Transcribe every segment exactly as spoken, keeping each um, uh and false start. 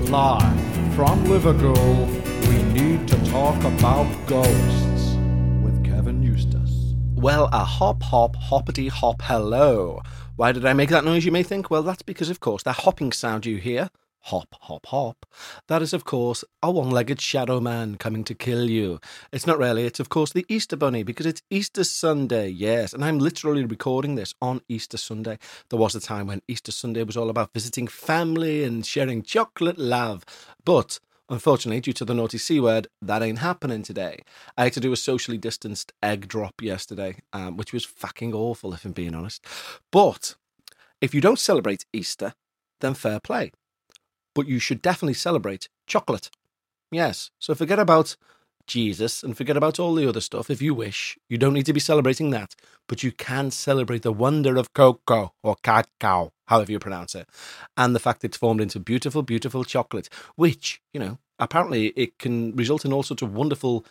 Live from Liverpool, we need to talk about ghosts with Kevin Eustace. Well, a hop, hop, hoppity hop, hello. Why did I make that noise, you may think? Well, that's because, of course, that hopping sound you hear, hop, hop, hop, that is, of course, a one-legged shadow man coming to kill you. It's not really, it's, of course, the Easter Bunny, because it's Easter Sunday, yes, and I'm literally recording this on Easter Sunday. There was a time when Easter Sunday was all about visiting family and sharing chocolate love, but unfortunately, due to the naughty C word, that ain't happening today. I had to do a socially distanced egg drop yesterday, um, which was fucking awful, if I'm being honest. But if you don't celebrate Easter, then fair play. But you should definitely celebrate chocolate. Yes, so forget about Jesus and forget about all the other stuff. If you wish, you don't need to be celebrating that, but you can celebrate the wonder of cocoa or cacao, however you pronounce it, and the fact it's formed into beautiful, beautiful chocolate, which, you know, apparently it can result in all sorts of wonderful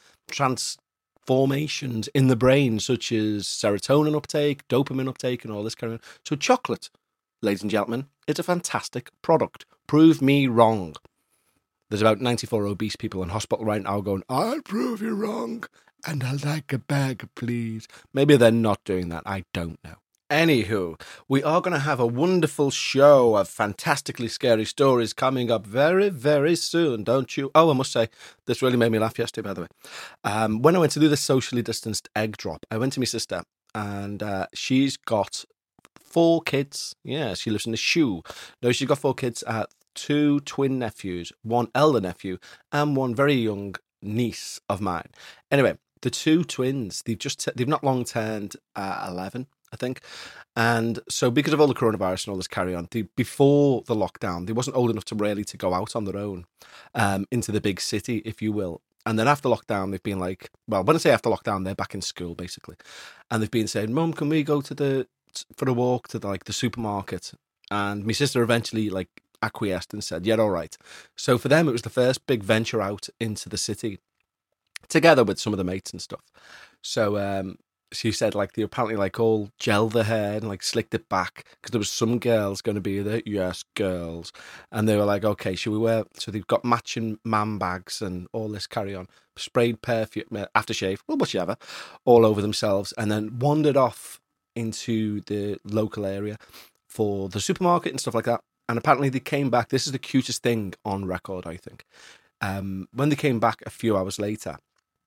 transformations in the brain, such as serotonin uptake, dopamine uptake, and all this kind of. So chocolate, ladies and gentlemen, it's a fantastic product. Prove me wrong. There's about ninety-four obese people in hospital right now going, I'll prove you wrong, and I'd like a bag, please. Maybe they're not doing that. I don't know. Anywho, we are going to have a wonderful show of fantastically scary stories coming up very, very soon, don't you? Oh, I must say, this really made me laugh yesterday, by the way. Um, when I went to do the socially distanced egg drop, I went to my sister, and uh, she's got four kids. Yeah, she lives in a shoe. No, she's got four kids, uh, two twin nephews, one elder nephew, and one very young niece of mine. Anyway, the two twins, they've just t- they've not long turned uh, eleven, I think. And so because of all the coronavirus and all this carry on, they, before the lockdown, they wasn't old enough to really to go out on their own um, into the big city, if you will. And then after lockdown, they've been like, well, when I say after lockdown, they're back in school, basically. And they've been saying, Mum, can we go to the for a walk to the, like the supermarket? And my sister eventually like acquiesced and said, yeah, all right. So for them, it was the first big venture out into the city together with some of the mates and stuff. So um, she said like they apparently like all gelled their hair and like slicked it back because there was some girls going to be there. Yes, girls. And they were like, okay, should we wear? So they've got matching man bags and all this carry on, sprayed perfume, aftershave, well, whichever, all over themselves, and then wandered off into the local area for the supermarket and stuff like that. And apparently they came back. This is the cutest thing on record, I think. Um, when they came back a few hours later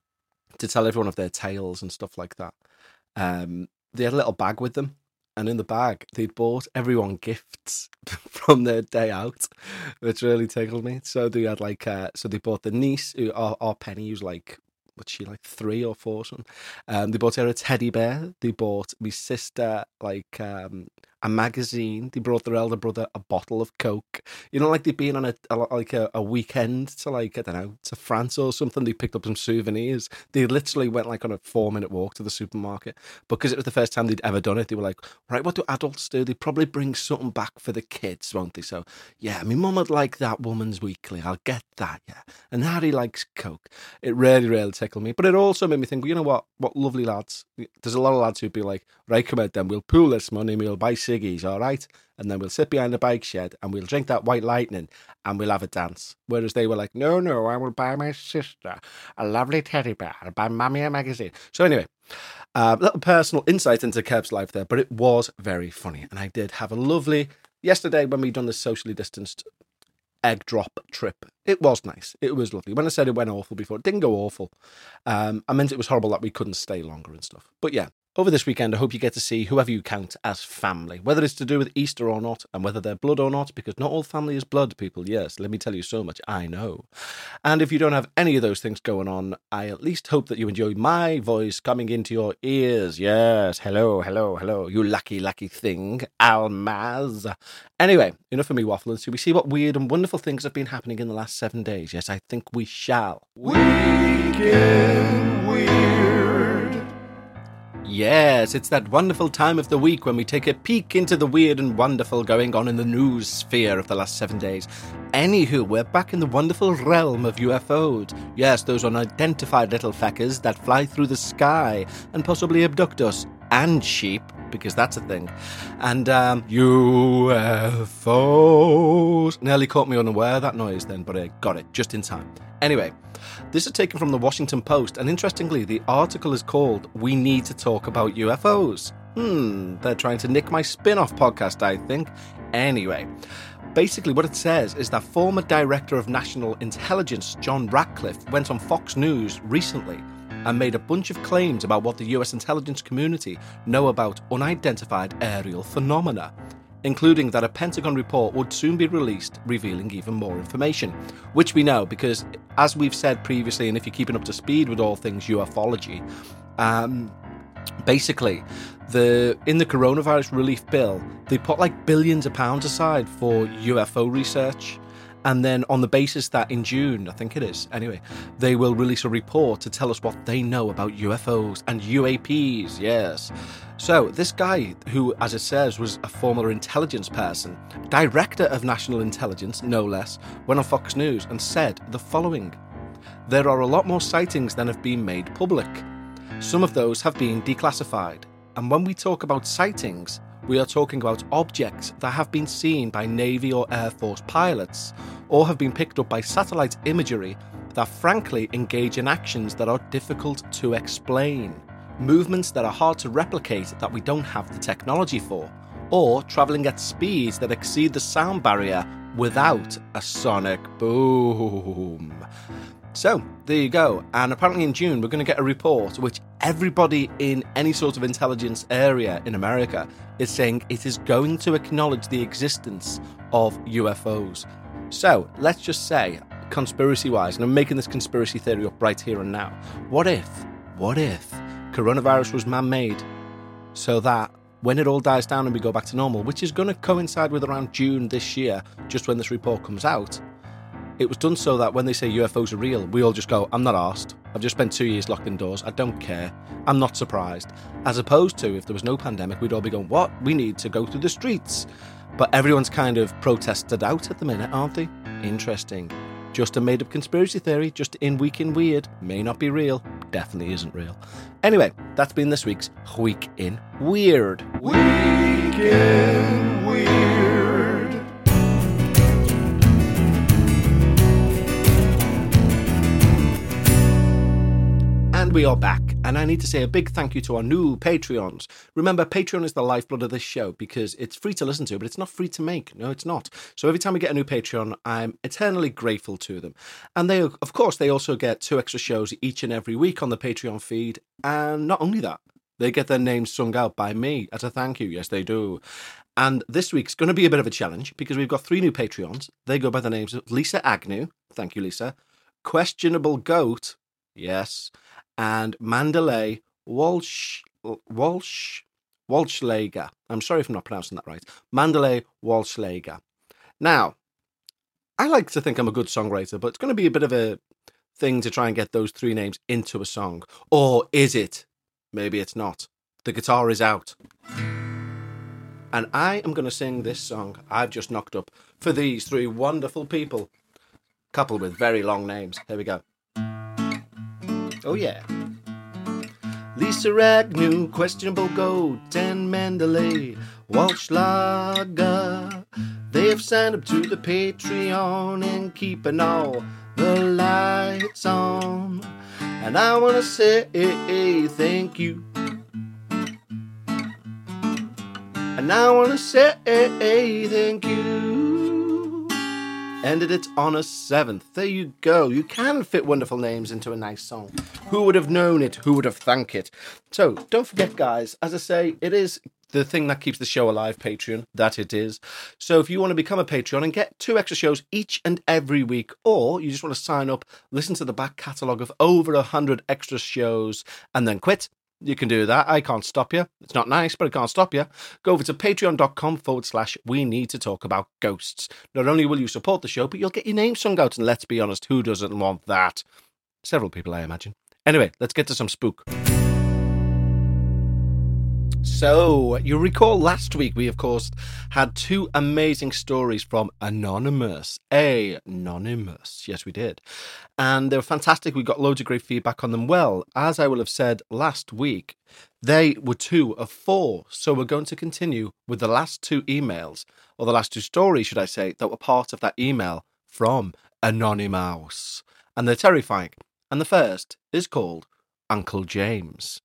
to tell everyone of their tales and stuff like that, um, they had a little bag with them. And in the bag, they'd bought everyone gifts from their day out, which really tickled me. So they had like, uh, so they bought the niece, who, our, our Penny, who's like, what's she, like three or four or something? Um, they bought her a teddy bear. They bought my sister like um, a magazine. They brought their elder brother a bottle of Coke. You know, like they'd been on a, a like a, a weekend to like, I don't know, to France or something. They picked up some souvenirs. They literally went like on a four minute walk to the supermarket because it was the first time they'd ever done it. They were like, right, what do adults do? They probably bring something back for the kids, won't they? So yeah, my mum would like that Woman's Weekly. I'll get that, yeah. And Harry likes Coke. It really, really tickled me. But it also made me think, well, you know what? What lovely lads. There's a lot of lads who'd be like, right, come out then, we'll pool this money and we'll buy ciggies, all right? And then we'll sit behind the bike shed and we'll drink that White Lightning and we'll have a dance. Whereas they were like, no, no, I will buy my sister a lovely teddy bear. I'll buy Mammy a magazine. So anyway, a uh, little personal insight into Kev's life there, but it was very funny. And I did have a lovely, yesterday when we done this socially distanced egg drop trip, it was nice. It was lovely. When I said it went awful before, it didn't go awful. Um, I meant it was horrible that we couldn't stay longer and stuff. But yeah, over this weekend, I hope you get to see whoever you count as family, whether it's to do with Easter or not, and whether they're blood or not, because not all family is blood, people. Yes, let me tell you so much. I know. And if you don't have any of those things going on, I at least hope that you enjoy my voice coming into your ears. Yes, hello, hello, hello, you lucky, lucky thing, Almaz. Anyway, enough of me waffling. So we see what weird and wonderful things have been happening in the last seven days. Yes, I think we shall. Weekend Weird. Yes, it's that wonderful time of the week when we take a peek into the weird and wonderful going on in the news sphere of the last seven days. Anywho, we're back in the wonderful realm of U F Os. Yes, those unidentified little feckers that fly through the sky and possibly abduct us and sheep because that's a thing. And um, U F Os nearly caught me unaware, that noise then, but I got it just in time. Anyway, this is taken from the Washington Post, and interestingly, the article is called "We Need to Talk About U F Os." Hmm, they're trying to nick my spin-off podcast, I think. Anyway, basically what it says is that former Director of National Intelligence John Ratcliffe went on Fox News recently and made a bunch of claims about what the U S intelligence community know about unidentified aerial phenomena, including that a Pentagon report would soon be released revealing even more information, which we know because, as we've said previously, and if you're keeping up to speed with all things ufology, um, basically, the in the coronavirus relief bill, they put like billions of pounds aside for U F O research. And then on the basis that in June, I think it is, anyway, they will release a report to tell us what they know about U F Os and U A Ps, yes. So this guy, who, as it says, was a former intelligence person, Director of National Intelligence, no less, went on Fox News and said the following: "There are a lot more sightings than have been made public. Some of those have been declassified. And when we talk about sightings, we are talking about objects that have been seen by Navy or Air Force pilots, or have been picked up by satellite imagery that frankly engage in actions that are difficult to explain. Movements that are hard to replicate that we don't have the technology for, or travelling at speeds that exceed the sound barrier without a sonic boom." So, there you go. And apparently in June, we're going to get a report which everybody in any sort of intelligence area in America is saying it is going to acknowledge the existence of U F Os. So, let's just say, conspiracy-wise, and I'm making this conspiracy theory up right here and now, what if, what if coronavirus was man-made so that when it all dies down and we go back to normal, which is going to coincide with around June this year, just when this report comes out, it was done so that when they say U F Os are real, we all just go, I'm not arsed. I've just spent two years locked indoors. I don't care. I'm not surprised. As opposed to, if there was no pandemic, we'd all be going, what? We need to go through the streets. But everyone's kind of protested out at the minute, aren't they? Interesting. Just a made-up conspiracy theory, just in Week in Weird. May not be real. Definitely isn't real. Anyway, that's been this week's Week in Weird. Week in Weird. And we are back, and I need to say a big thank you to our new Patreons. Remember, Patreon is the lifeblood of this show because it's free to listen to, but it's not free to make. No, it's not. So every time we get a new Patreon, I'm eternally grateful to them. And they, of course, they also get two extra shows each and every week on the Patreon feed. And not only that, they get their names sung out by me as a thank you. Yes, they do. And this week's going to be a bit of a challenge because we've got three new Patreons. They go by the names of Lisa Agnew. Thank you, Lisa. Questionable Goat. Yes. And Mandalay Walsh, Walsh, Walschlager. I'm sorry if I'm not pronouncing that right. Mandalay Walschlager. Now, I like to think I'm a good songwriter, but it's going to be a bit of a thing to try and get those three names into a song. Or is it? Maybe it's not. The guitar is out. And I am going to sing this song I've just knocked up for these three wonderful people, coupled with very long names. Here we go. Oh, yeah. Lisa Agnew, Questionable Goat, and Mandalay Walschlager. They have signed up to the Patreon and keeping all the lights on. And I want to say thank you. And I want to say thank you. Ended it on a seventh. There you go. You can fit wonderful names into a nice song. Who would have known it? Who would have thanked it? So, don't forget, guys, as I say, it is the thing that keeps the show alive, Patreon. That it is. So if you want to become a Patreon and get two extra shows each and every week, or you just want to sign up, listen to the back catalogue of over a hundred extra shows, and then quit, you can do that. I can't stop you. It's not nice, but I can't stop you. Go over to patreon.com forward slash we need to talk about ghosts. Not only will you support the show, but you'll get your name sung out. And let's be honest, who doesn't want that? Several people, I imagine. Anyway, let's get to some spook. So, you recall last week we, of course, had two amazing stories from Anonymous. Anonymous. Yes, we did. And they were fantastic. We got loads of great feedback on them. Well, as I will have said last week, they were two of four. So we're going to continue with the last two emails, or the last two stories, should I say, that were part of that email from Anonymous. And they're terrifying. And the first is called Uncle James.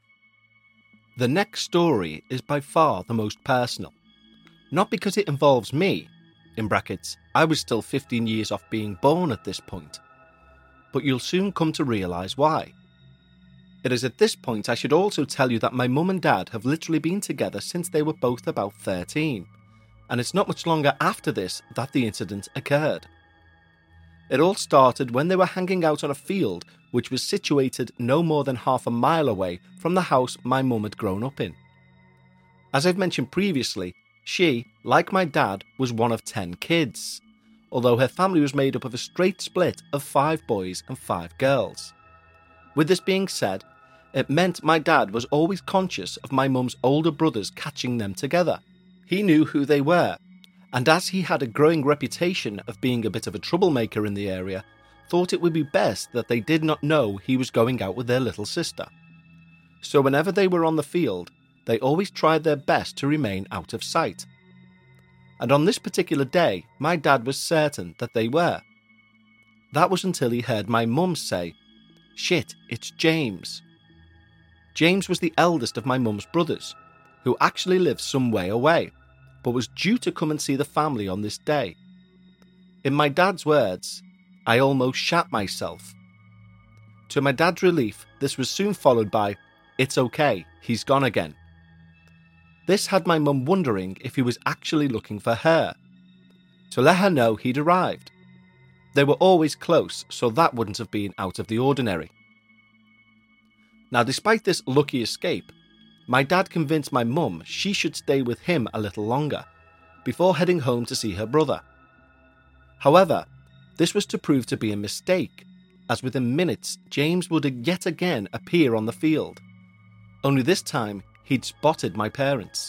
The next story is by far the most personal. Not because it involves me, in brackets, I was still fifteen years off being born at this point, but you'll soon come to realise why. It is at this point I should also tell you that my mum and dad have literally been together since they were both about thirteen, and it's not much longer after this that the incident occurred. It all started when they were hanging out on a field which was situated no more than half a mile away from the house my mum had grown up in. As I've mentioned previously, she, like my dad, was one of ten kids, although her family was made up of a straight split of five boys and five girls. With this being said, it meant my dad was always conscious of my mum's older brothers catching them together. He knew who they were, and as he had a growing reputation of being a bit of a troublemaker in the area, thought it would be best that they did not know he was going out with their little sister. So whenever they were on the field, they always tried their best to remain out of sight. And on this particular day, my dad was certain that they were. That was until he heard my mum say, "Shit, it's James." James was the eldest of my mum's brothers, who actually lived some way away, but was due to come and see the family on this day. In my dad's words, I almost shat myself. To my dad's relief, this was soon followed by, "It's okay, he's gone again." This had my mum wondering if he was actually looking for her, to let her know he'd arrived. They were always close, so that wouldn't have been out of the ordinary. Now, despite this lucky escape, my dad convinced my mum she should stay with him a little longer, before heading home to see her brother. However, this was to prove to be a mistake, as within minutes James would yet again appear on the field. Only this time he'd spotted my parents.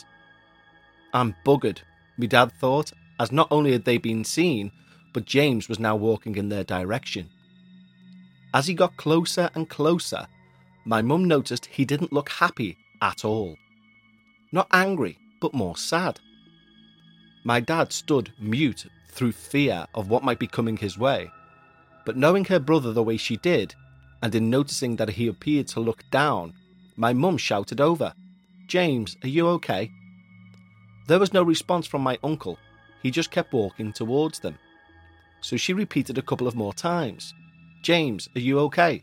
I'm buggered, my dad thought, as not only had they been seen, but James was now walking in their direction. As he got closer and closer, my mum noticed he didn't look happy at all. Not angry, but more sad. My dad stood mute through fear of what might be coming his way, but knowing her brother the way she did, and in noticing that he appeared to look down, my mum shouted over, "James, are you okay?" There was no response from my uncle, he just kept walking towards them. So she repeated a couple of more times, "James, are you okay?"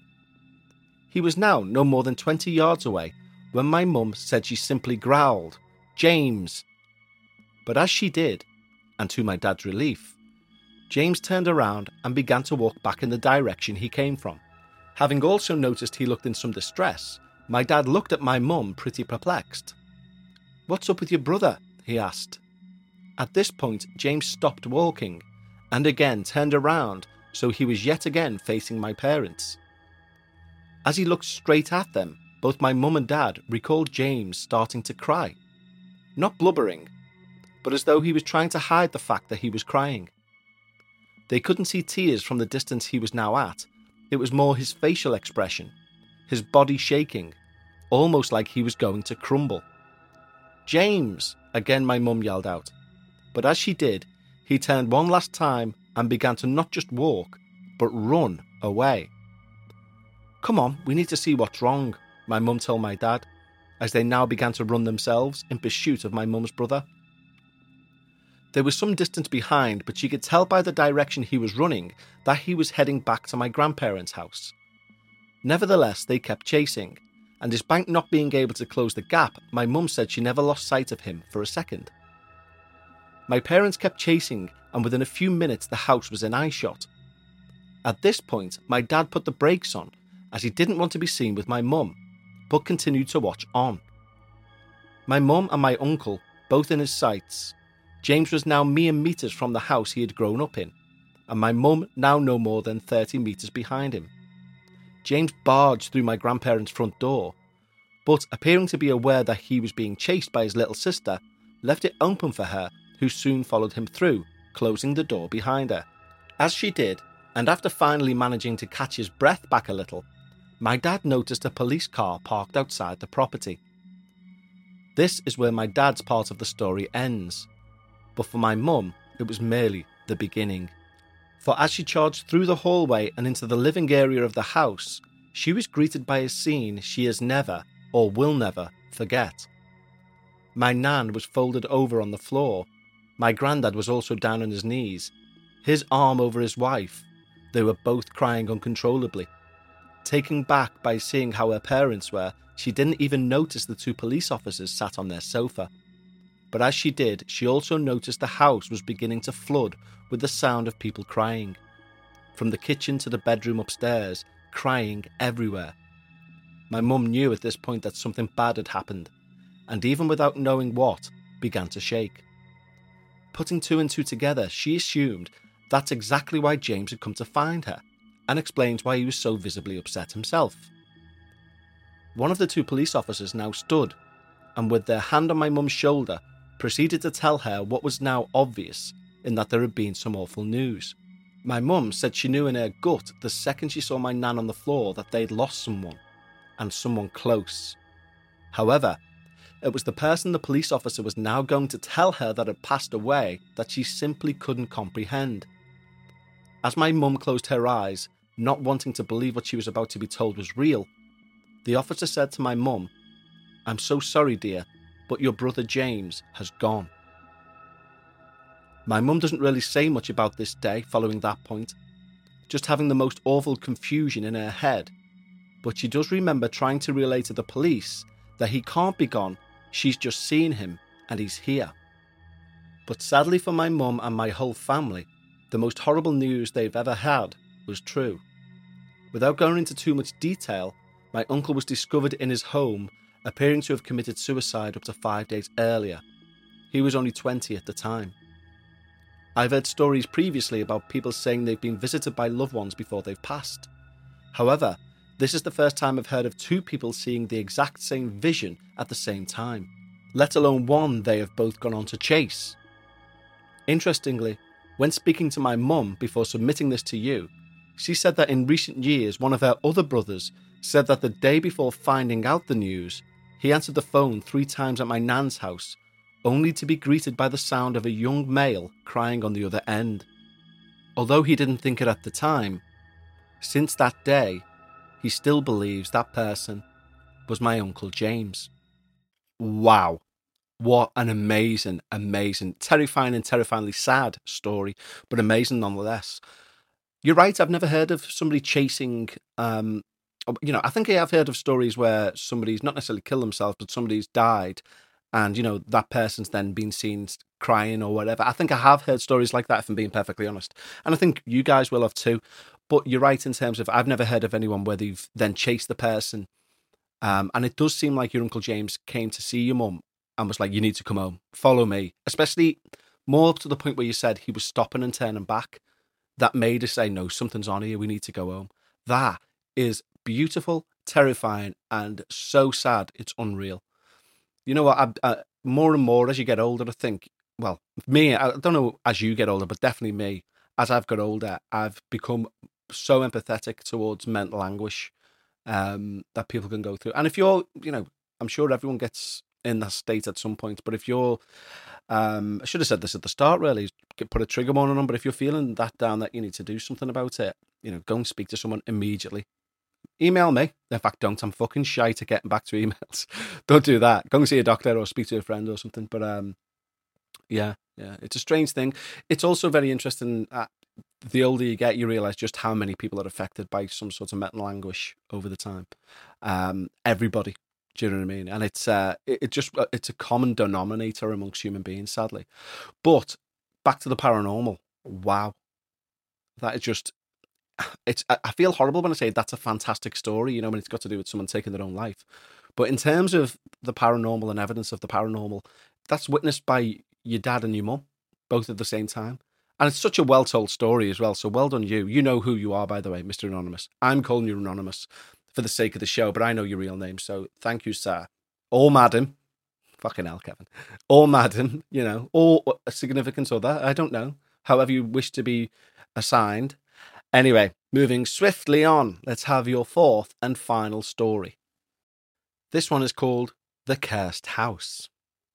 He was now no more than twenty yards away when my mum said she simply growled, "James." But as she did, and to my dad's relief, James turned around and began to walk back in the direction he came from. Having also noticed he looked in some distress, my dad looked at my mum pretty perplexed. "What's up with your brother?" he asked. At this point, James stopped walking, and again turned around, so he was yet again facing my parents. As he looked straight at them, both my mum and dad recalled James starting to cry. Not blubbering, but as though he was trying to hide the fact that he was crying. They couldn't see tears from the distance he was now at, it was more his facial expression, his body shaking, almost like he was going to crumble. "James!" again my mum yelled out, but as she did, he turned one last time and began to not just walk, but run away. "Come on, we need to see what's wrong," my mum told my dad, as they now began to run themselves in pursuit of my mum's brother. There was some distance behind, but she could tell by the direction he was running that he was heading back to my grandparents' house. Nevertheless, they kept chasing, and despite not being able to close the gap, my mum said she never lost sight of him for a second. My parents kept chasing, and within a few minutes the house was in eyeshot. At this point, my dad put the brakes on, as he didn't want to be seen with my mum, but continued to watch on. My mum and my uncle, both in his sights. James was now mere metres from the house he had grown up in, and my mum now no more than thirty metres behind him. James barged through my grandparents' front door, but appearing to be aware that he was being chased by his little sister, left it open for her, who soon followed him through, closing the door behind her. As she did, and after finally managing to catch his breath back a little, my dad noticed a police car parked outside the property. This is where my dad's part of the story ends, but for my mum, it was merely the beginning. For as she charged through the hallway and into the living area of the house, she was greeted by a scene she has never, or will never, forget. My nan was folded over on the floor. My granddad was also down on his knees, his arm over his wife. They were both crying uncontrollably. Taken back by seeing how her parents were, she didn't even notice the two police officers sat on their sofa. But as she did, she also noticed the house was beginning to flood with the sound of people crying. From the kitchen to the bedroom upstairs, crying everywhere. My mum knew at this point that something bad had happened, and even without knowing what, began to shake. Putting two and two together, she assumed that's exactly why James had come to find her, and explains why he was so visibly upset himself. One of the two police officers now stood, and with their hand on my mum's shoulder, proceeded to tell her what was now obvious, in that there had been some awful news. My mum said she knew in her gut the second she saw my nan on the floor that they'd lost someone, and someone close. However, it was the person the police officer was now going to tell her that had passed away that she simply couldn't comprehend. As my mum closed her eyes, not wanting to believe what she was about to be told was real, the officer said to my mum, "I'm so sorry, dear, but your brother James has gone." My mum doesn't really say much about this day following that point, just having the most awful confusion in her head, but she does remember trying to relay to the police that he can't be gone, she's just seen him and he's here. But sadly for my mum and my whole family, the most horrible news they've ever had was true. Without going into too much detail, my uncle was discovered in his home, appearing to have committed suicide up to five days earlier. He was only twenty at the time. I've heard stories previously about people saying they've been visited by loved ones before they've passed. However, this is the first time I've heard of two people seeing the exact same vision at the same time, let alone one they have both gone on to chase. Interestingly, when speaking to my mum before submitting this to you, she said that in recent years one of her other brothers said that the day before finding out the news, he answered the phone three times at my nan's house, only to be greeted by the sound of a young male crying on the other end. Although he didn't think it at the time, since that day, he still believes that person was my Uncle James. Wow. What an amazing, amazing, terrifying and terrifyingly sad story, but amazing nonetheless. You're right, I've never heard of somebody chasing, um, you know, I think I have heard of stories where somebody's not necessarily killed themselves, but somebody's died, and, you know, that person's then been seen crying or whatever. I think I have heard stories like that, if I'm being perfectly honest. And I think you guys will have too. But you're right in terms of, I've never heard of anyone where they've then chased the person. Um, and it does seem like your Uncle James came to see your mum and was like, you need to come home, follow me. Especially more up to the point where you said he was stopping and turning back. That made us say, no, something's on here, we need to go home. That is beautiful, terrifying, and so sad, it's unreal. You know what, I, I, more and more as you get older, I think, well, me, I don't know as you get older, but definitely me, as I've got older, I've become so empathetic towards mental anguish um, that people can go through. And if you're, you know, I'm sure everyone gets in that state at some point, but if you're, um, I should have said this at the start really, put a trigger warning on, but if you're feeling that down that you need to do something about it, you know, go and speak to someone immediately. Email me. In fact, don't. I'm fucking shy to getting back to emails. Don't do that. Go and see a doctor or speak to a friend or something. But um, yeah, yeah, it's a strange thing. It's also very interesting. Uh, the older you get, you realise just how many people are affected by some sort of mental anguish over the time. Um, everybody. Do you know what I mean? And it's uh, it, it just it's a common denominator amongst human beings, sadly. But back to the paranormal. Wow, that is just. It's. I feel horrible when I say that's a fantastic story, you know, when it's got to do with someone taking their own life. But in terms of the paranormal and evidence of the paranormal, that's witnessed by your dad and your mum, both at the same time. And it's such a well-told story as well, so well done you. You know who you are, by the way, Mister Anonymous. I'm calling you Anonymous. for the sake of the show, but I know your real name, so thank you, sir. Or madam. Fucking hell, Kevin. Or madam, you know, or a significant other. I don't know. However you wish to be assigned. Anyway, moving swiftly on, let's have your fourth and final story. This one is called The Cursed House.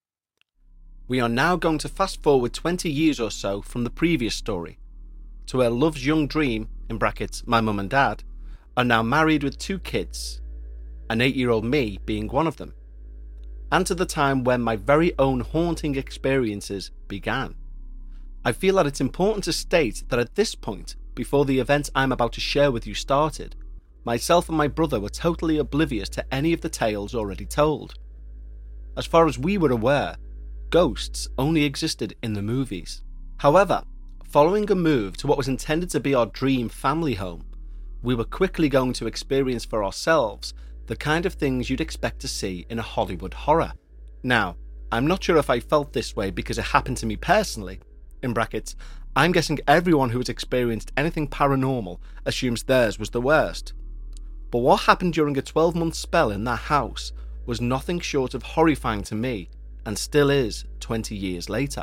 We are now going to fast forward twenty years or so from the previous story, to where Love's young dream, in brackets, my mum and dad, are now married with two kids, an eight-year-old me being one of them, and to the time when my very own haunting experiences began. I feel that it's important to state that at this point, before the events I'm about to share with you started, myself and my brother were totally oblivious to any of the tales already told. As far as we were aware, ghosts only existed in the movies. However, following a move to what was intended to be our dream family home, we were quickly going to experience for ourselves the kind of things you'd expect to see in a Hollywood horror. Now, I'm not sure if I felt this way because it happened to me personally. In brackets, I'm guessing everyone who has experienced anything paranormal assumes theirs was the worst. But what happened during a twelve-month spell in that house was nothing short of horrifying to me, and still is twenty years later.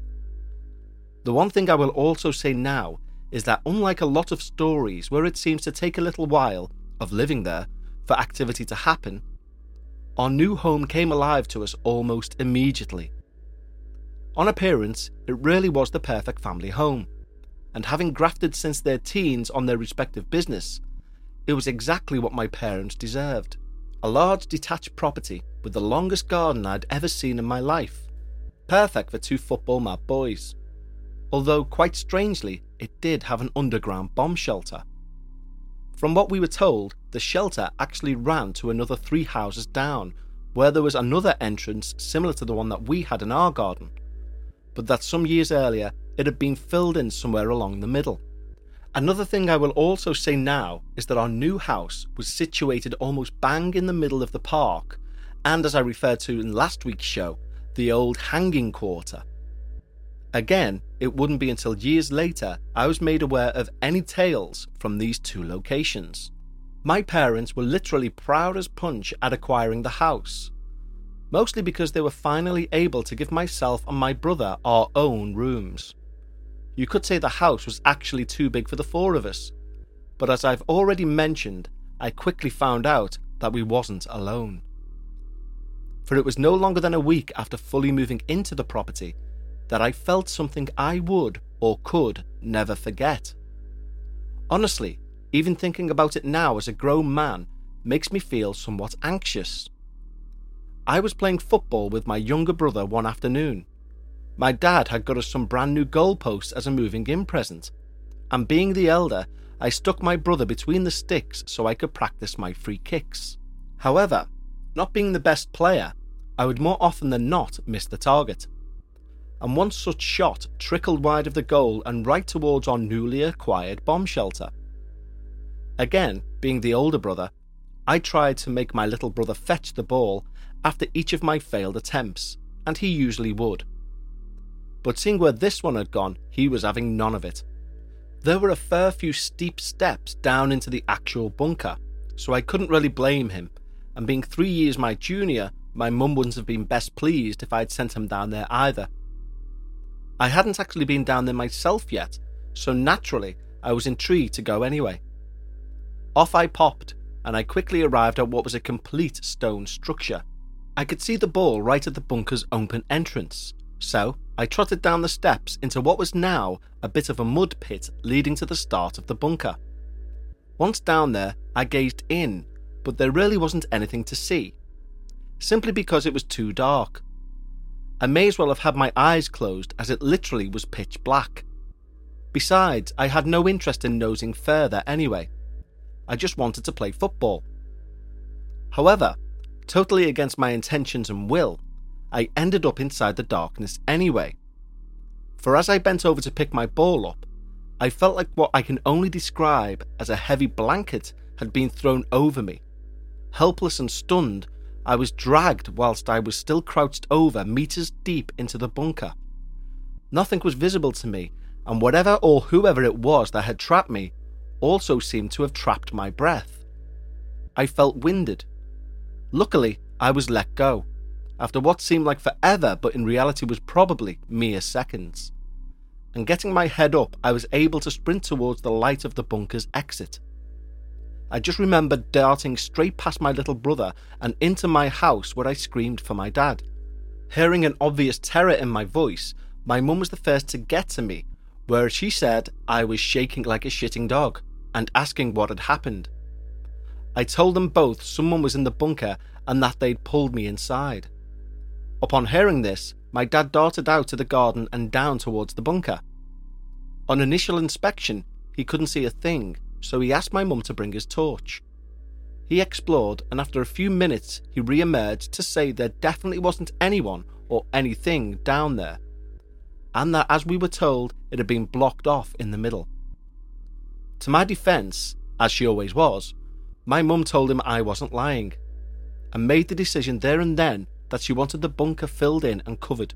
The one thing I will also say now is that unlike a lot of stories where it seems to take a little while of living there for activity to happen, our new home came alive to us almost immediately. On appearance, it really was the perfect family home, and having grafted since their teens on their respective business, it was exactly what my parents deserved. A large detached property with the longest garden I'd ever seen in my life, perfect for two football-mad boys. Although, quite strangely, it did have an underground bomb shelter. From what we were told, the shelter actually ran to another three houses down, where there was another entrance similar to the one that we had in our garden, but that some years earlier it had been filled in somewhere along the middle. Another thing I will also say now is that our new house was situated almost bang in the middle of the park, and as I referred to in last week's show, the old hanging quarter. Again, it wouldn't be until years later I was made aware of any tales from these two locations. My parents were literally proud as punch at acquiring the house, mostly because they were finally able to give myself and my brother our own rooms. You could say the house was actually too big for the four of us, but as I've already mentioned, I quickly found out that we wasn't alone. For it was no longer than a week after fully moving into the property that I felt something I would or could never forget. Honestly, even thinking about it now as a grown man makes me feel somewhat anxious. I was playing football with my younger brother one afternoon. My dad had got us some brand new goalposts as a moving in present, and being the elder, I stuck my brother between the sticks so I could practice my free kicks. However, not being the best player, I would more often than not miss the target, and one such shot trickled wide of the goal and right towards our newly acquired bomb shelter. Again, being the older brother, I tried to make my little brother fetch the ball after each of my failed attempts, and he usually would. But seeing where this one had gone, he was having none of it. There were a fair few steep steps down into the actual bunker, so I couldn't really blame him, and being three years my junior, my mum wouldn't have been best pleased if I'd sent him down there either. I hadn't actually been down there myself yet, so naturally I was intrigued to go anyway. Off I popped, and I quickly arrived at what was a complete stone structure. I could see the ball right at the bunker's open entrance, so I trotted down the steps into what was now a bit of a mud pit leading to the start of the bunker. Once down there, I gazed in, but there really wasn't anything to see, simply because it was too dark. I may as well have had my eyes closed as it literally was pitch black. Besides, I had no interest in nosing further anyway. I just wanted to play football. However, totally against my intentions and will, I ended up inside the darkness anyway. For as I bent over to pick my ball up, I felt like what I can only describe as a heavy blanket had been thrown over me. Helpless and stunned, I was dragged whilst I was still crouched over meters deep into the bunker. Nothing was visible to me, and whatever or whoever it was that had trapped me also seemed to have trapped my breath. I felt winded. Luckily, I was let go, after what seemed like forever but in reality was probably mere seconds. And getting my head up, I was able to sprint towards the light of the bunker's exit. I just remember darting straight past my little brother and into my house where I screamed for my dad. Hearing an obvious terror in my voice, my mum was the first to get to me, where she said I was shaking like a shitting dog and asking what had happened. I told them both someone was in the bunker and that they'd pulled me inside. Upon hearing this, my dad darted out to the garden and down towards the bunker. On initial inspection, he couldn't see a thing, so he asked my mum to bring his torch. He explored, and after a few minutes he re-emerged to say there definitely wasn't anyone or anything down there, and that as we were told, it had been blocked off in the middle. To my defence, as she always was, my mum told him I wasn't lying, and made the decision there and then that she wanted the bunker filled in and covered.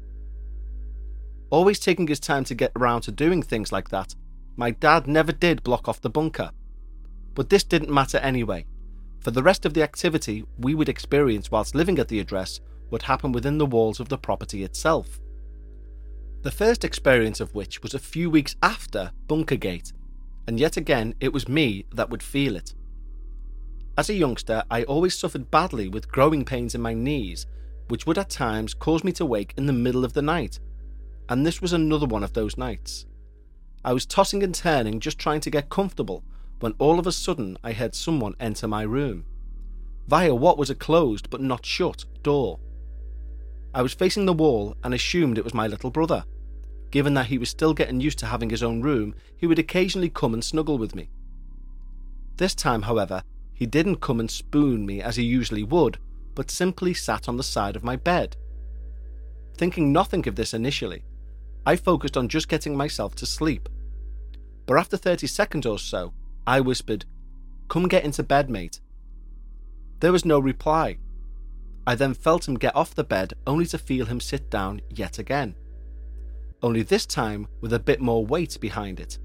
Always taking his time to get around to doing things like that, my dad never did block off the bunker. But this didn't matter anyway, for the rest of the activity we would experience whilst living at the address would happen within the walls of the property itself. The first experience of which was a few weeks after Bunkergate, and yet again it was me that would feel it. As a youngster, I always suffered badly with growing pains in my knees, which would at times cause me to wake in the middle of the night, and this was another one of those nights. I was tossing and turning just trying to get comfortable when all of a sudden I heard someone enter my room, via what was a closed but not shut door. I was facing the wall and assumed it was my little brother. Given that he was still getting used to having his own room, he would occasionally come and snuggle with me. This time, however, he didn't come and spoon me as he usually would, but simply sat on the side of my bed. Thinking nothing of this initially, I focused on just getting myself to sleep. But after thirty seconds or so, I whispered, "Come get into bed, mate." There was no reply. I then felt him get off the bed only to feel him sit down yet again, only this time with a bit more weight behind it.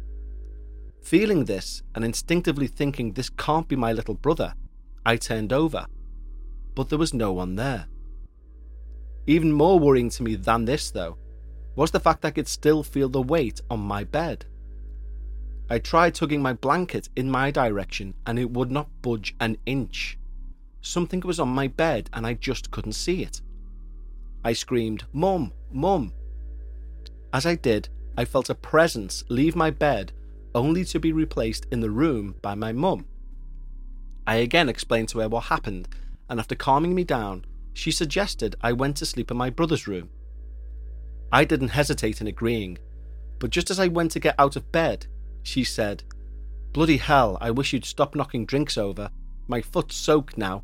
Feeling this and instinctively thinking this can't be my little brother, I turned over, but there was no one there. Even more worrying to me than this, though, was the fact I could still feel the weight on my bed. I tried tugging my blanket in my direction and it would not budge an inch. Something was on my bed and I just couldn't see it. I screamed, "Mum, Mum." As I did, I felt a presence leave my bed only to be replaced in the room by my mum. I again explained to her what happened, and after calming me down, she suggested I went to sleep in my brother's room. I didn't hesitate in agreeing, but just as I went to get out of bed, she said, "Bloody hell, I wish you'd stop knocking drinks over. My foot's soaked now."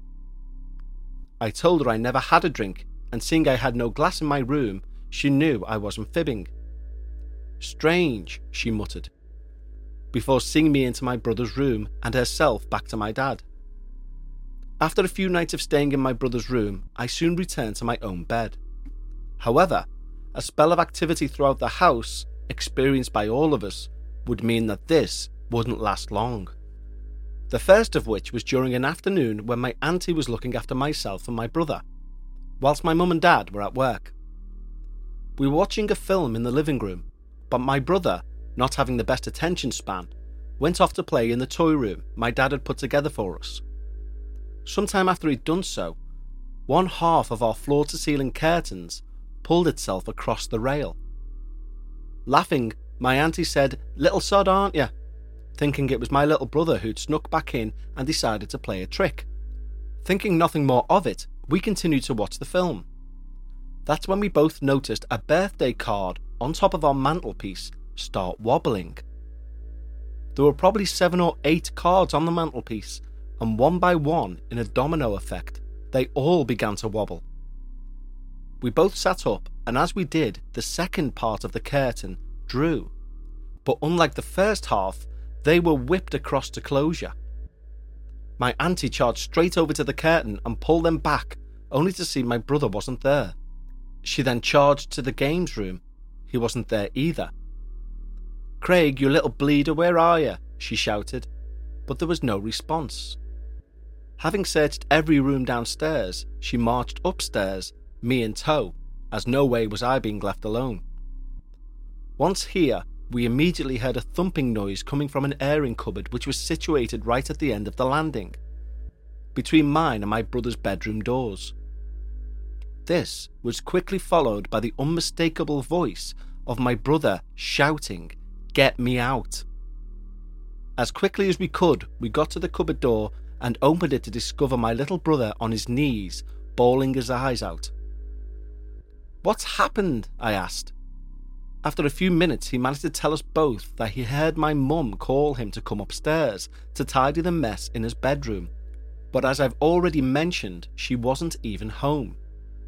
I told her I never had a drink, and seeing I had no glass in my room, she knew I wasn't fibbing. "Strange," she muttered, before seeing me into my brother's room and herself back to my dad. After a few nights of staying in my brother's room, I soon returned to my own bed. However, a spell of activity throughout the house, experienced by all of us, would mean that this wouldn't last long. The first of which was during an afternoon when my auntie was looking after myself and my brother, whilst my mum and dad were at work. We were watching a film in the living room, but my brother, not having the best attention span, went off to play in the toy room my dad had put together for us. Sometime after he'd done so, one half of our floor-to-ceiling curtains pulled itself across the rail. Laughing, my auntie said, "Little sod, aren't you?" thinking it was my little brother who'd snuck back in and decided to play a trick. Thinking nothing more of it, we continued to watch the film. That's when we both noticed a birthday card on top of our mantelpiece start wobbling. There were probably seven or eight cards on the mantelpiece, and one by one, in a domino effect, they all began to wobble. We both sat up, and as we did, the second part of the curtain drew. But unlike the first half, they were whipped across to closure. My auntie charged straight over to the curtain and pulled them back, only to see my brother wasn't there. She then charged to the games room. He wasn't there either. "Craig, you little bleeder, where are you?" she shouted, but there was no response. Having searched every room downstairs, she marched upstairs, me in tow, as no way was I being left alone. Once here, we immediately heard a thumping noise coming from an airing cupboard which was situated right at the end of the landing, between mine and my brother's bedroom doors. This was quickly followed by the unmistakable voice of my brother shouting, "Get me out!" As quickly as we could, we got to the cupboard door and opened it to discover my little brother on his knees, bawling his eyes out. "What's happened?" I asked. After a few minutes, he managed to tell us both that he heard my mum call him to come upstairs to tidy the mess in his bedroom, but as I've already mentioned, she wasn't even home.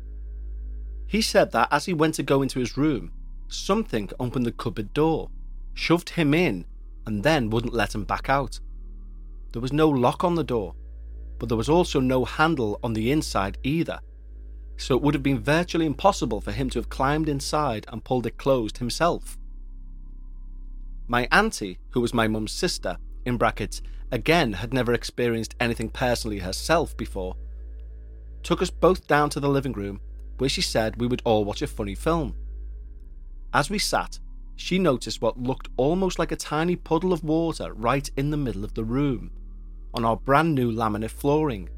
He said that as he went to go into his room, something opened the cupboard door, shoved him in, and then wouldn't let him back out. There was no lock on the door, but there was also no handle on the inside either, so it would have been virtually impossible for him to have climbed inside and pulled it closed himself. My auntie, who was my mum's sister, in brackets, again had never experienced anything personally herself before, took us both down to the living room, where she said we would all watch a funny film. As we sat, she noticed what looked almost like a tiny puddle of water right in the middle of the room, on our brand new laminate flooring.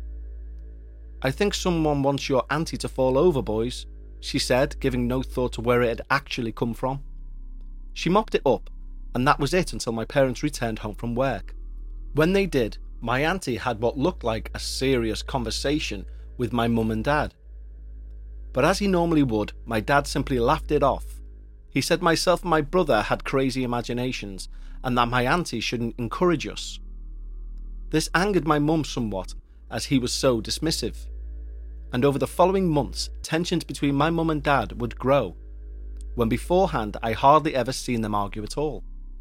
"I think someone wants your auntie to fall over, boys," she said, giving no thought to where it had actually come from. She mopped it up, and that was it until my parents returned home from work. When they did, my auntie had what looked like a serious conversation with my mum and dad. But as he normally would, my dad simply laughed it off. He said myself and my brother had crazy imaginations, and that my auntie shouldn't encourage us. This angered my mum somewhat, as he was so dismissive. And over the following months, tensions between my mum and dad would grow, when beforehand I hardly ever seen them argue at all.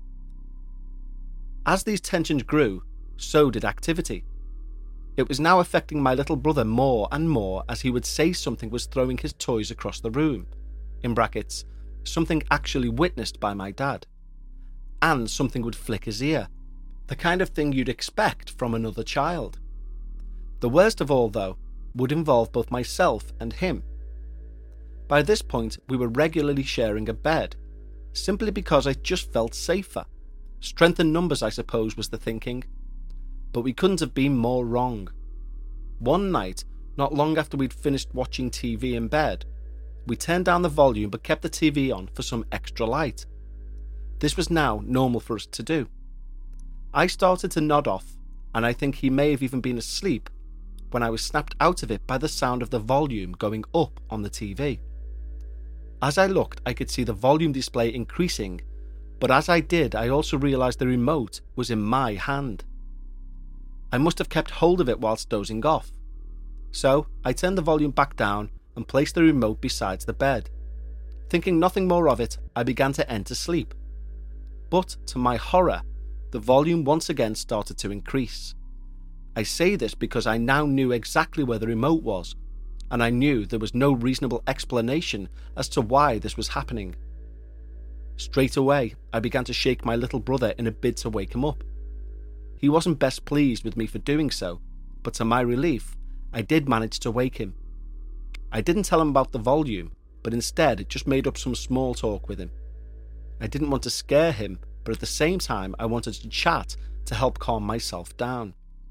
As these tensions grew, so did activity. It was now affecting my little brother more and more, as he would say something was throwing his toys across the room, in brackets, something actually witnessed by my dad, and something would flick his ear, the kind of thing you'd expect from another child. The worst of all, though, would involve both myself and him. By this point, we were regularly sharing a bed, simply because I just felt safer. Strength in numbers, I suppose, was the thinking. But we couldn't have been more wrong. One night, not long after we'd finished watching T V in bed, we turned down the volume but kept the T V on for some extra light. This was now normal for us to do. I started to nod off, and I think he may have even been asleep, when I was snapped out of it by the sound of the volume going up on the T V. As I looked, I could see the volume display increasing, but as I did, I also realised the remote was in my hand. I must have kept hold of it whilst dozing off. So I turned the volume back down and placed the remote beside the bed. Thinking nothing more of it, I began to enter sleep. But to my horror, the volume once again started to increase. I say this because I now knew exactly where the remote was, and I knew there was no reasonable explanation as to why this was happening. Straight away, I began to shake my little brother in a bid to wake him up. He wasn't best pleased with me for doing so, but to my relief, I did manage to wake him. I didn't tell him about the volume, but instead just made up some small talk with him. I didn't want to scare him, but at the same time I wanted to chat to help calm myself down.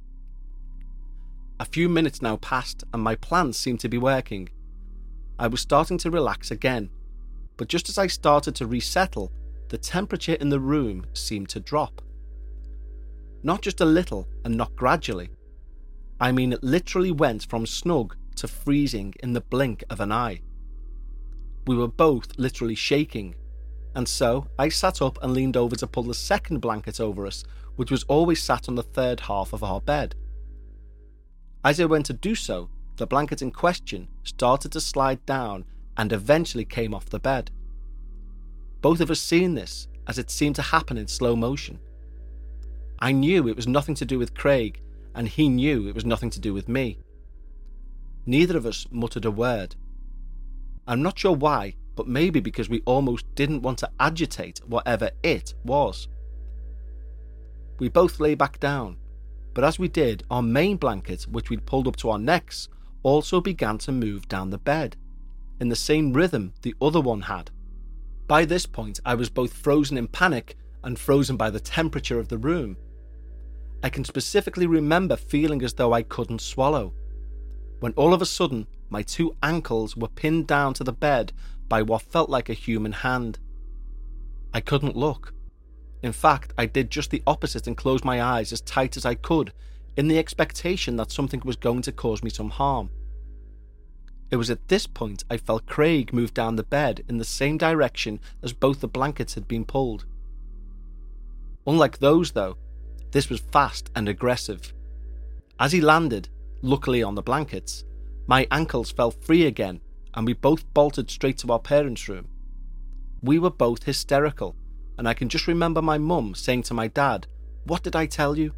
A few minutes now passed and my plan seemed to be working. I was starting to relax again, but just as I started to resettle, the temperature in the room seemed to drop. Not just a little and not gradually. I mean, it literally went from snug to freezing in the blink of an eye. We were both literally shaking, and so I sat up and leaned over to pull the second blanket over us, which was always sat on the third half of our bed. As I went to do so, the blanket in question started to slide down and eventually came off the bed. Both of us seen this, as it seemed to happen in slow motion. I knew it was nothing to do with Craig, and he knew it was nothing to do with me. Neither of us muttered a word. I'm not sure why, but maybe because we almost didn't want to agitate whatever it was. We both lay back down, but as we did, our main blanket, which we'd pulled up to our necks, also began to move down the bed, in the same rhythm the other one had. By this point, I was both frozen in panic and frozen by the temperature of the room. I can specifically remember feeling as though I couldn't swallow, when all of a sudden my two ankles were pinned down to the bed by what felt like a human hand. I couldn't look. In fact, I did just the opposite and closed my eyes as tight as I could, in the expectation that something was going to cause me some harm. It was at this point I felt Craig move down the bed in the same direction as both the blankets had been pulled. Unlike those though, this was fast and aggressive. As he landed, luckily on the blankets, my ankles fell free again and we both bolted straight to our parents' room. We were both hysterical, and I can just remember my mum saying to my dad, "What did I tell you?"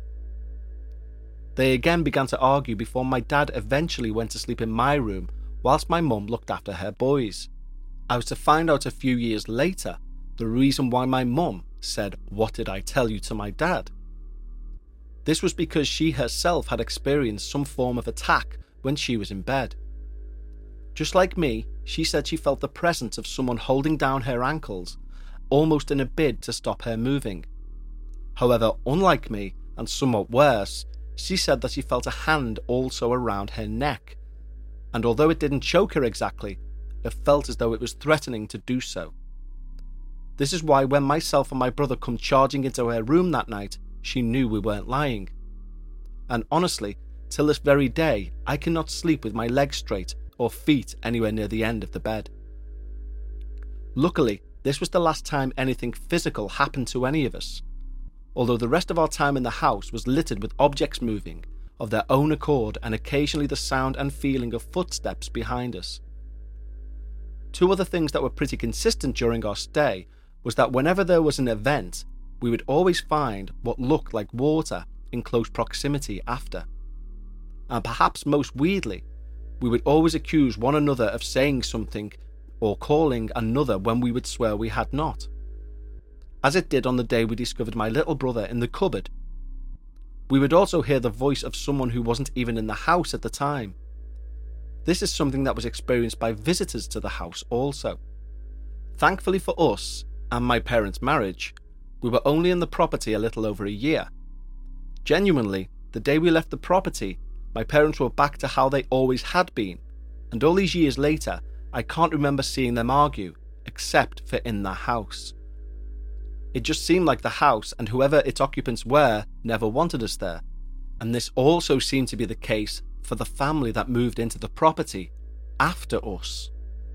They again began to argue before my dad eventually went to sleep in my room whilst my mum looked after her boys. I was to find out a few years later the reason why my mum said, "What did I tell you?" to my dad. This was because she herself had experienced some form of attack when she was in bed. Just like me, she said she felt the presence of someone holding down her ankles, almost in a bid to stop her moving. However, unlike me, and somewhat worse, she said that she felt a hand also around her neck, and although it didn't choke her exactly, it felt as though it was threatening to do so. This is why when myself and my brother come charging into her room that night, she knew we weren't lying. And honestly, till this very day, I cannot sleep with my legs straight or feet anywhere near the end of the bed. Luckily, this was the last time anything physical happened to any of us, although the rest of our time in the house was littered with objects moving of their own accord and occasionally the sound and feeling of footsteps behind us. Two other things that were pretty consistent during our stay was that whenever there was an event, we would always find what looked like water in close proximity after. And perhaps most weirdly, we would always accuse one another of saying something or calling another when we would swear we had not, as it did on the day we discovered my little brother in the cupboard. We would also hear the voice of someone who wasn't even in the house at the time. This is something that was experienced by visitors to the house also. Thankfully for us and my parents' marriage, we were only in the property a little over a year. Genuinely, the day we left the property, my parents were back to how they always had been, and all these years later, I can't remember seeing them argue, except for in the house. It just seemed like the house and whoever its occupants were never wanted us there, and this also seemed to be the case for the family that moved into the property after us.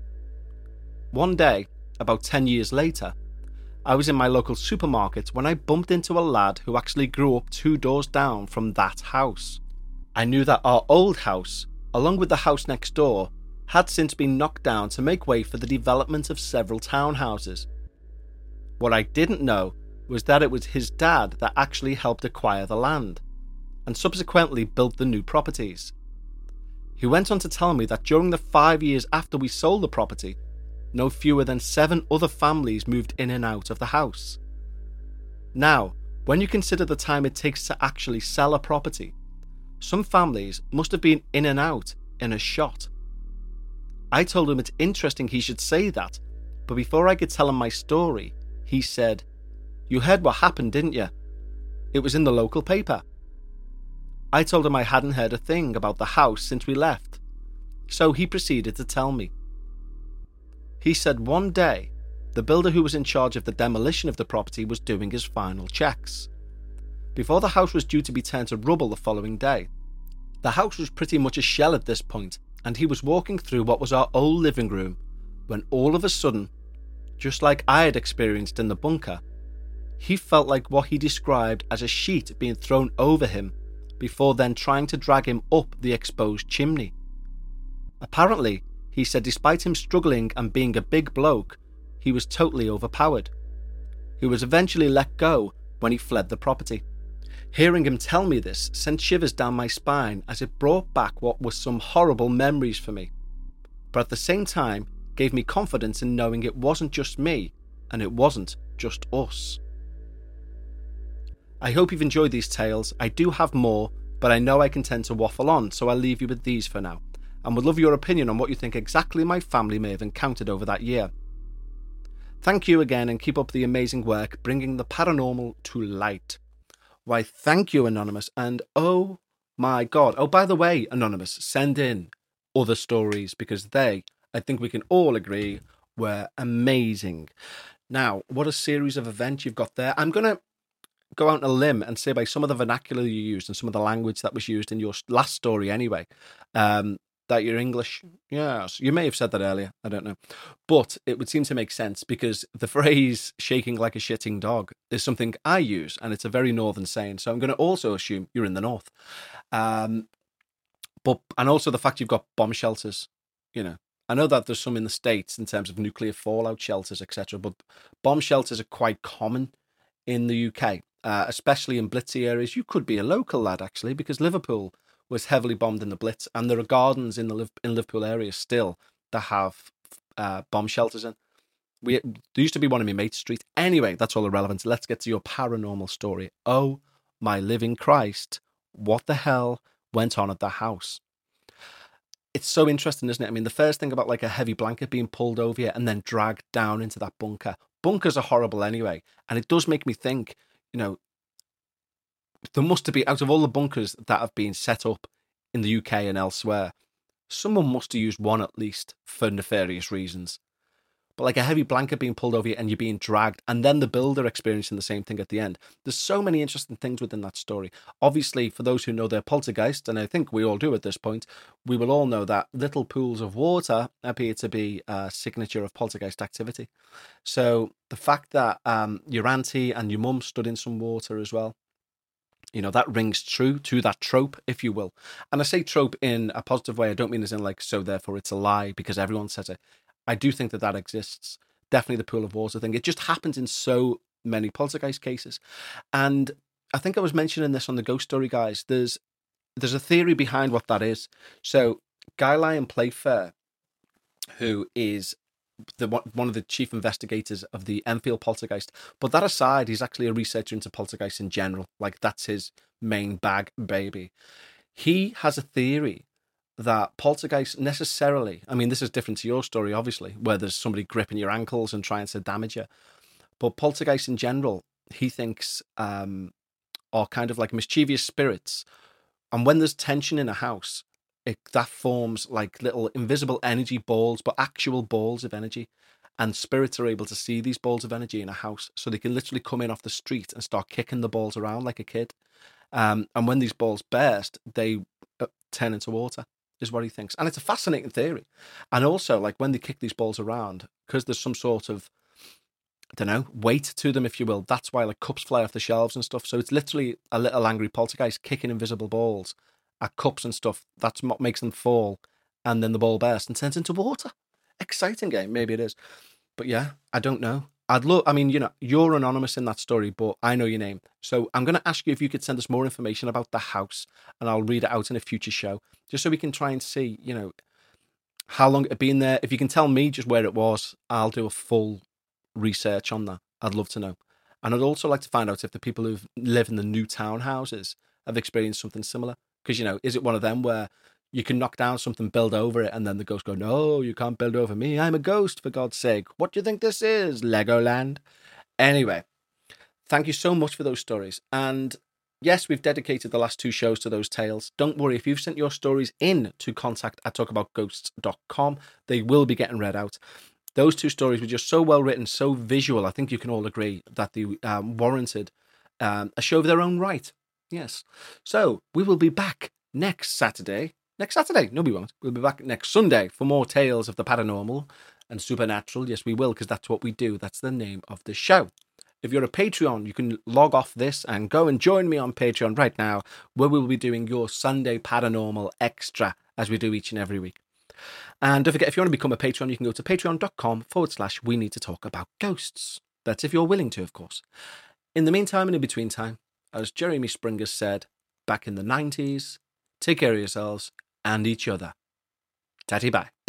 One day, about ten years later, I was in my local supermarket when I bumped into a lad who actually grew up two doors down from that house. I knew that our old house, along with the house next door, had since been knocked down to make way for the development of several townhouses. What I didn't know was that it was his dad that actually helped acquire the land, and subsequently built the new properties. He went on to tell me that during the five years after we sold the property, no fewer than seven other families moved in and out of the house. Now, when you consider the time it takes to actually sell a property, some families must have been in and out in a shot. I told him it's interesting he should say that, but before I could tell him my story, he said, "You heard what happened, didn't you? It was in the local paper." I told him I hadn't heard a thing about the house since we left, so he proceeded to tell me. He said one day, the builder who was in charge of the demolition of the property was doing his final checks, before the house was due to be turned to rubble the following day. The house was pretty much a shell at this point, and he was walking through what was our old living room, when all of a sudden, just like I had experienced in the bunker, he felt like what he described as a sheet being thrown over him, before then trying to drag him up the exposed chimney. Apparently, he said despite him struggling and being a big bloke, he was totally overpowered. He was eventually let go when he fled the property. Hearing him tell me this sent shivers down my spine as it brought back what were some horrible memories for me, but at the same time gave me confidence in knowing it wasn't just me and it wasn't just us. I hope you've enjoyed these tales. I do have more, but I know I can tend to waffle on, so I'll leave you with these for now, and would love your opinion on what you think exactly my family may have encountered over that year. Thank you again, and keep up the amazing work bringing the paranormal to light. Why, thank you, Anonymous, and oh my God. Oh, by the way, Anonymous, send in other stories, because they, I think we can all agree, were amazing. Now, what a series of events you've got there. I'm going to go out on a limb and say, by some of the vernacular you used and some of the language that was used in your last story anyway, um, that you're English. Yes, you may have said that earlier. I don't know. But it would seem to make sense, because the phrase shaking like a shitting dog is something I use, and it's a very northern saying. So I'm going to also assume you're in the north. Um, but and also the fact you've got bomb shelters, you know. I know that there's some in the States in terms of nuclear fallout shelters, et cetera. But bomb shelters are quite common in the U K, uh, especially in blitzy areas. You could be a local lad, actually, because Liverpool was heavily bombed in the Blitz, and there are gardens in the in Liverpool area still that have uh, bomb shelters in. We there used to be one in my mate's street. Anyway, that's all irrelevant. Let's get to your paranormal story. Oh my living Christ! What the hell went on at the house? It's so interesting, isn't it? I mean, the first thing about like a heavy blanket being pulled over you and then dragged down into that bunker. Bunkers are horrible anyway, and it does make me think, you know, there must have been, out of all the bunkers that have been set up in the U K and elsewhere, someone must have used one at least for nefarious reasons. But like a heavy blanket being pulled over you and you're being dragged, and then the builder experiencing the same thing at the end. There's so many interesting things within that story. Obviously, for those who know their poltergeist, and I think we all do at this point, we will all know that little pools of water appear to be a signature of poltergeist activity. So the fact that um, your auntie and your mum stood in some water as well, you know, that rings true to that trope, if you will. And I say trope in a positive way. I don't mean as in like, so therefore it's a lie because everyone says it. I do think that that exists. Definitely the pool of water thing. It just happens in so many poltergeist cases. And I think I was mentioning this on the Ghost Story, guys. There's there's a theory behind what that is. So Guy Lyon Playfair, who is the one of the chief investigators of the Enfield poltergeist. But that aside, he's actually a researcher into poltergeists in general. Like, that's his main bag, baby. He has a theory that poltergeists necessarily, I mean, this is different to your story, obviously, where there's somebody gripping your ankles and trying to damage you. But poltergeists in general, he thinks, um, are kind of like mischievous spirits. And when there's tension in a house, it, that forms like little invisible energy balls, but actual balls of energy. And spirits are able to see these balls of energy in a house. So they can literally come in off the street and start kicking the balls around like a kid. Um, and when these balls burst, they uh, turn into water, is what he thinks. And it's a fascinating theory. And also, like, when they kick these balls around, because there's some sort of, I don't know, weight to them, if you will, that's why like cups fly off the shelves and stuff. So it's literally a little angry poltergeist kicking invisible balls at cups and stuff. That's what makes them fall. And then the ball bursts and turns into water. Exciting game. Maybe it is. But yeah, I don't know. I'd love, I mean, you know, you're anonymous in that story, but I know your name. So I'm going to ask you if you could send us more information about the house, and I'll read it out in a future show, just so we can try and see, you know, how long it had been there. If you can tell me just where it was, I'll do a full research on that. I'd love to know. And I'd also like to find out if the people who live in the new townhouses have experienced something similar. Because, you know, is it one of them where you can knock down something, build over it, and then the ghost go, no, you can't build over me. I'm a ghost, for God's sake. What do you think this is, Legoland? Anyway, thank you so much for those stories. And yes, we've dedicated the last two shows to those tales. Don't worry, if you've sent your stories in to contact at talk about ghosts dot com, they will be getting read out. Those two stories were just so well written, so visual. I think you can all agree that they um, warranted um, a show of their own right. Yes. So we will be back next Saturday. Next Saturday? No, we won't. We'll be back next Sunday for more tales of the paranormal and supernatural. Yes, we will, because that's what we do. That's the name of the show. If you're a Patreon, you can log off this and go and join me on Patreon right now, where we'll be doing your Sunday Paranormal Extra, as we do each and every week. And don't forget, if you want to become a Patreon, you can go to patreon.com forward slash we need to talk about ghosts. That's if you're willing to, of course. In the meantime and in between time, as Jeremy Springer said back in the nineties, take care of yourselves and each other. Tatty bye.